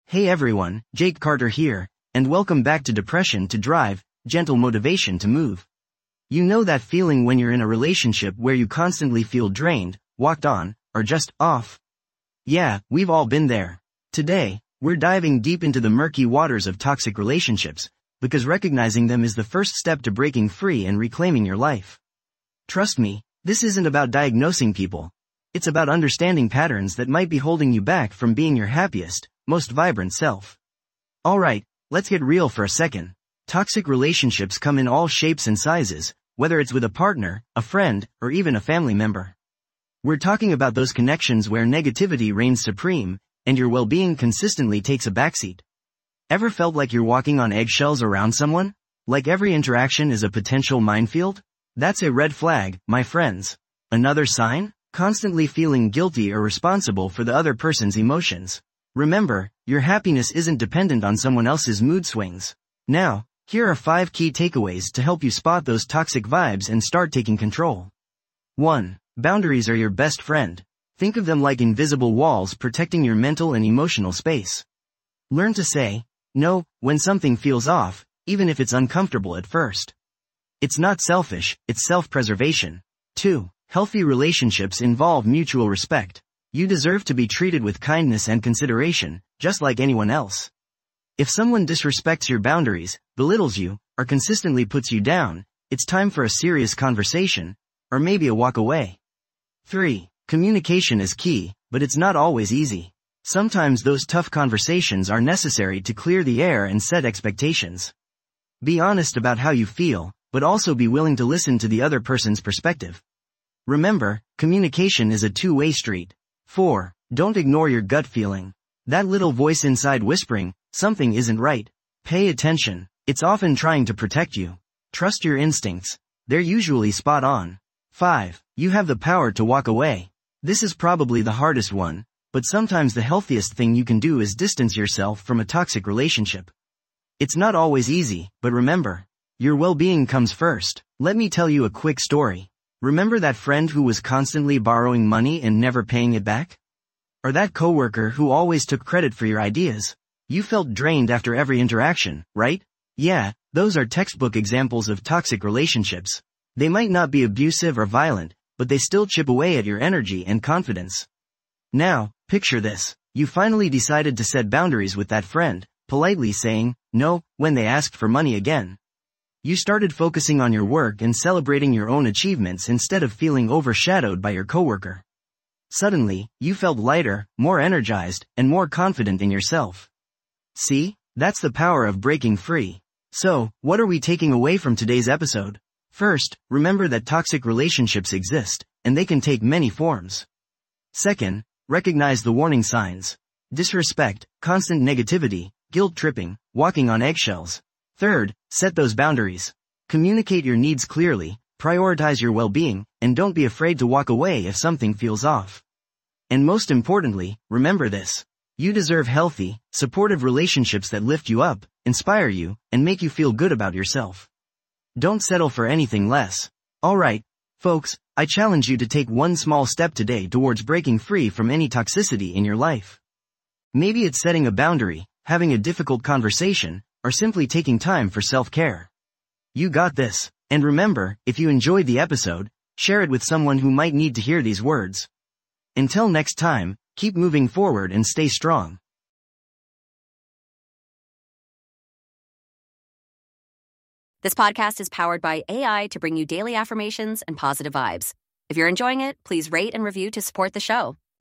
Hey everyone, Jake Carter here, and welcome back to Depression to Drive, Gentle Motivation to Move. You know that feeling when you're in a relationship where you constantly feel drained, walked on, or just off? Yeah, we've all been there. Today, we're diving deep into the murky waters of toxic relationships, because recognizing them is the first step to breaking free and reclaiming your life. Trust me, this isn't about diagnosing people. It's about understanding patterns that might be holding you back from being your happiest, most vibrant self. Alright, let's get real for a second. Toxic relationships come in all shapes and sizes, whether it's with a partner, a friend, or even a family member. We're talking about those connections where negativity reigns supreme, and your well-being consistently takes a backseat. Ever felt like you're walking on eggshells around someone? Like every interaction is a potential minefield? That's a red flag, my friends. Another sign? Constantly feeling guilty or responsible for the other person's emotions. Remember, your happiness isn't dependent on someone else's mood swings. Now, here are 5 key takeaways to help you spot those toxic vibes and start taking control. 1. Boundaries are your best friend. Think of them like invisible walls protecting your mental and emotional space. Learn to say no when something feels off, even if it's uncomfortable at first. It's not selfish, it's self-preservation. 2. Healthy relationships involve mutual respect. You deserve to be treated with kindness and consideration, just like anyone else. If someone disrespects your boundaries, belittles you, or consistently puts you down, it's time for a serious conversation, or maybe a walk away. 3. Communication is key, but it's not always easy. Sometimes those tough conversations are necessary to clear the air and set expectations. Be honest about how you feel, but also be willing to listen to the other person's perspective. Remember, communication is a two-way street. 4. Don't ignore your gut feeling. That little voice inside whispering, something isn't right. Pay attention. It's often trying to protect you. Trust your instincts. They're usually spot on. 5. You have the power to walk away. This is probably the hardest one, but sometimes the healthiest thing you can do is distance yourself from a toxic relationship. It's not always easy, but remember, your well-being comes first. Let me tell you a quick story. Remember that friend who was constantly borrowing money and never paying it back? Or that coworker who always took credit for your ideas? You felt drained after every interaction, right? Yeah, those are textbook examples of toxic relationships. They might not be abusive or violent, but they still chip away at your energy and confidence. Now, picture this. You finally decided to set boundaries with that friend, politely saying no when they asked for money again. You started focusing on your work and celebrating your own achievements instead of feeling overshadowed by your coworker. Suddenly, you felt lighter, more energized, and more confident in yourself. See? That's the power of breaking free. So, what are we taking away from today's episode? First, remember that toxic relationships exist, and they can take many forms. Second, recognize the warning signs. Disrespect, constant negativity, guilt-tripping, walking on eggshells. Third, set those boundaries. Communicate your needs clearly, prioritize your well-being, and don't be afraid to walk away if something feels off. And most importantly, remember this. You deserve healthy, supportive relationships that lift you up, inspire you, and make you feel good about yourself. Don't settle for anything less. Alright, folks, I challenge you to take one small step today towards breaking free from any toxicity in your life. Maybe it's setting a boundary, having a difficult conversation, or simply taking time for self-care. You got this. And remember, if you enjoyed the episode, share it with someone who might need to hear these words. Until next time, keep moving forward and stay strong. This podcast is powered by AI to bring you daily affirmations and positive vibes. If you're enjoying it, please rate and review to support the show.